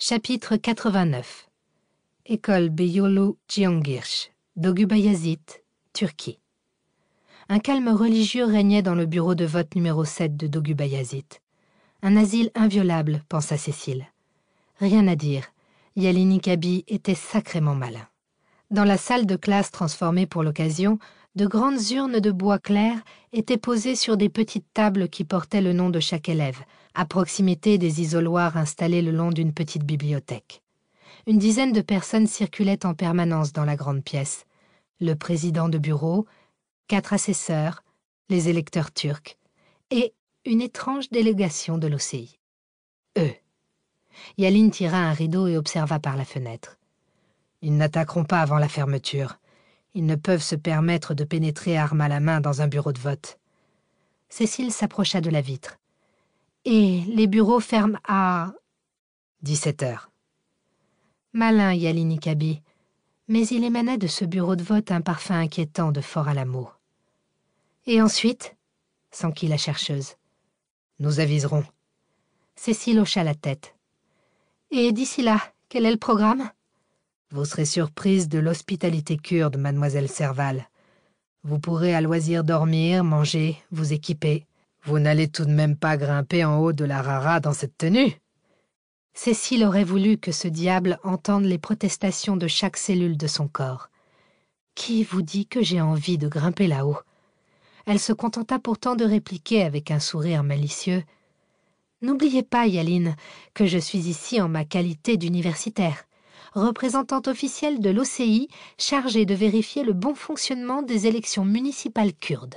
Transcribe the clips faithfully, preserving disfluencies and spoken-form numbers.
Chapitre quatre-vingt-neuf. École Beyoğlu Cihangir, Dolguybayazit, Turquie. Un calme religieux régnait dans le bureau de vote numéro sept de Dolguybayazit. Un asile inviolable, pensa Cécile. Rien à dire, Yalini Kabi était sacrément malin. Dans la salle de classe transformée pour l'occasion, de grandes urnes de bois clair étaient posées sur des petites tables qui portaient le nom de chaque élève, à proximité des isoloirs installés le long d'une petite bibliothèque. Une dizaine de personnes circulaient en permanence dans la grande pièce. Le président de bureau, quatre assesseurs, les électeurs turcs et une étrange délégation de l'O C I. Eux. Yaline tira un rideau et observa par la fenêtre. Ils n'attaqueront pas avant la fermeture. Ils ne peuvent se permettre de pénétrer arme à la main dans un bureau de vote. Cécile s'approcha de la vitre. Et les bureaux ferment à... dix-sept heures. Malin Yalini Kabi, mais il émanait de ce bureau de vote un parfum inquiétant de fort à l'amour. Et ensuite, s'enquit la chercheuse. Nous aviserons. Cécile hocha la tête. Et d'ici là, quel est le programme? Vous serez surprise de l'hospitalité kurde, mademoiselle Serval. Vous pourrez à loisir dormir, manger, vous équiper. Vous n'allez tout de même pas grimper en haut de la Rara dans cette tenue? Cécile aurait voulu que ce diable entende les protestations de chaque cellule de son corps. Qui vous dit que j'ai envie de grimper là-haut? Elle se contenta pourtant de répliquer avec un sourire malicieux. N'oubliez pas, Yaline, que je suis ici en ma qualité d'universitaire, représentante officielle de l'O C I chargée de vérifier le bon fonctionnement des élections municipales kurdes.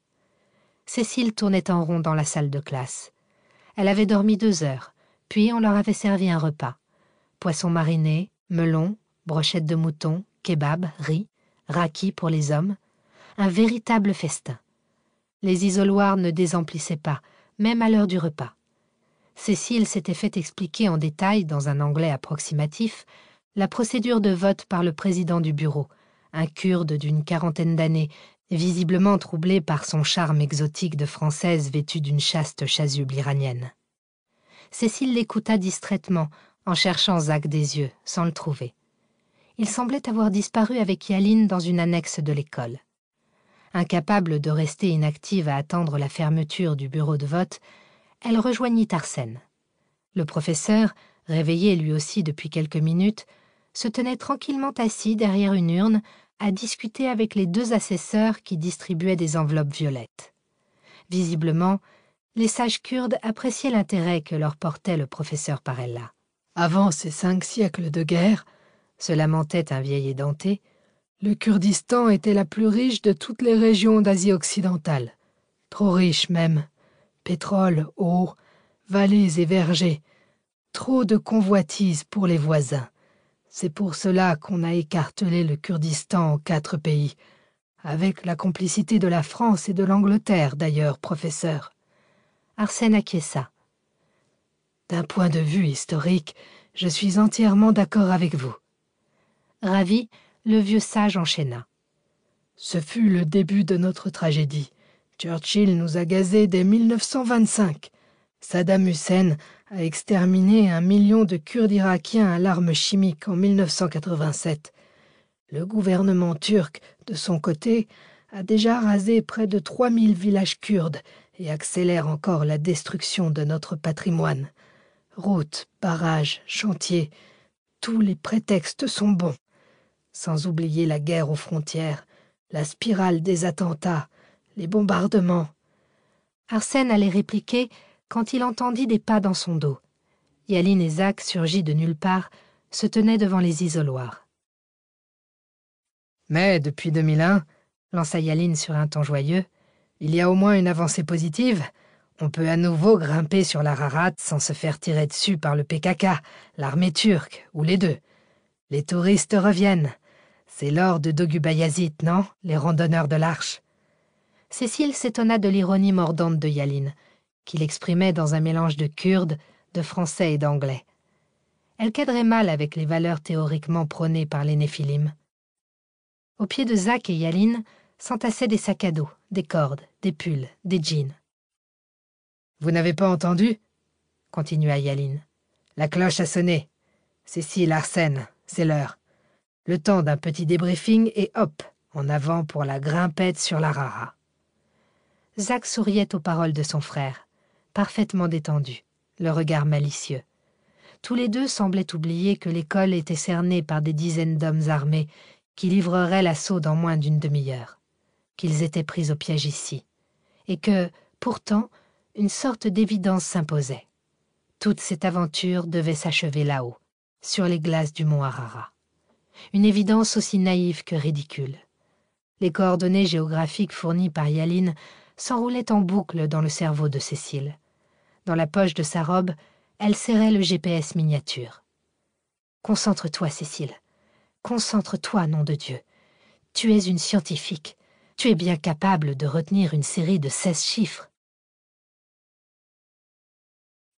Cécile tournait en rond dans la salle de classe. Elle avait dormi deux heures, puis on leur avait servi un repas. Poisson mariné, melon, brochettes de mouton, kebab, riz, raki pour les hommes. Un véritable festin. Les isoloirs ne désemplissaient pas, même à l'heure du repas. Cécile s'était fait expliquer en détail, dans un anglais approximatif, la procédure de vote par le président du bureau, un Kurde d'une quarantaine d'années, visiblement troublé par son charme exotique de Française vêtue d'une chaste chasuble iranienne. Cécile l'écouta distraitement, en cherchant Zach des yeux, sans le trouver. Il semblait avoir disparu avec Yaline dans une annexe de l'école. Incapable de rester inactive à attendre la fermeture du bureau de vote, elle rejoignit Arsène. Le professeur, réveillé lui aussi depuis quelques minutes, se tenait tranquillement assis derrière une urne à discuter avec les deux assesseurs qui distribuaient des enveloppes violettes. Visiblement, les sages kurdes appréciaient l'intérêt que leur portait le professeur Parella. Avant ces cinq siècles de guerre, se lamentait un vieil édenté, le Kurdistan était la plus riche de toutes les régions d'Asie occidentale. Trop riche même. Pétrole, eau, vallées et vergers. Trop de convoitises pour les voisins. C'est pour cela qu'on a écartelé le Kurdistan en quatre pays, avec la complicité de la France et de l'Angleterre, d'ailleurs, professeur. Arsène acquiesça. D'un point de vue historique, je suis entièrement d'accord avec vous. Ravi, le vieux sage enchaîna. Ce fut le début de notre tragédie. Churchill nous a gazés dès mille neuf cent vingt-cinq. Saddam Hussein a exterminé un million de Kurdes irakiens à l'arme chimique en mille neuf cent quatre-vingt-sept. Le gouvernement turc, de son côté, a déjà rasé près de trois mille villages kurdes et accélère encore la destruction de notre patrimoine. Routes, barrages, chantiers, tous les prétextes sont bons. Sans oublier la guerre aux frontières, la spirale des attentats, les bombardements. Arsène allait répliquer quand il entendit des pas dans son dos. Yaline et Zach, surgis de nulle part, se tenaient devant les isoloirs. Mais depuis deux mille un, lança Yaline sur un ton joyeux, il y a au moins une avancée positive. On peut à nouveau grimper sur la Rarat sans se faire tirer dessus par le P K K, l'armée turque, ou les deux. Les touristes reviennent. C'est l'or de Dolguybayazit, non, les randonneurs de l'Arche? Cécile s'étonna de l'ironie mordante de Yaline, qu'il exprimait dans un mélange de kurde, de français et d'anglais. Elle cadrait mal avec les valeurs théoriquement prônées par les néphilim. Au pied de Zach et Yaline s'entassaient des sacs à dos, des cordes, des pulls, des jeans. « Vous n'avez pas entendu ?» continua Yaline. « La cloche a sonné. Cécile, Arsène, c'est l'heure. Le temps d'un petit débriefing et hop, en avant pour la grimpette sur la Rara. Zach souriait aux paroles de son frère, parfaitement détendu, le regard malicieux. Tous les deux semblaient oublier que l'école était cernée par des dizaines d'hommes armés qui livreraient l'assaut dans moins d'une demi-heure, qu'ils étaient pris au piège ici, et que, pourtant, une sorte d'évidence s'imposait. Toute cette aventure devait s'achever là-haut, sur les glaces du mont Harara. Une évidence aussi naïve que ridicule. Les coordonnées géographiques fournies par Yaline s'enroulaient en boucle dans le cerveau de Cécile. Dans la poche de sa robe, elle serrait le G P S miniature. « Concentre-toi, Cécile. Concentre-toi, nom de Dieu. Tu es une scientifique. Tu es bien capable de retenir une série de seize chiffres.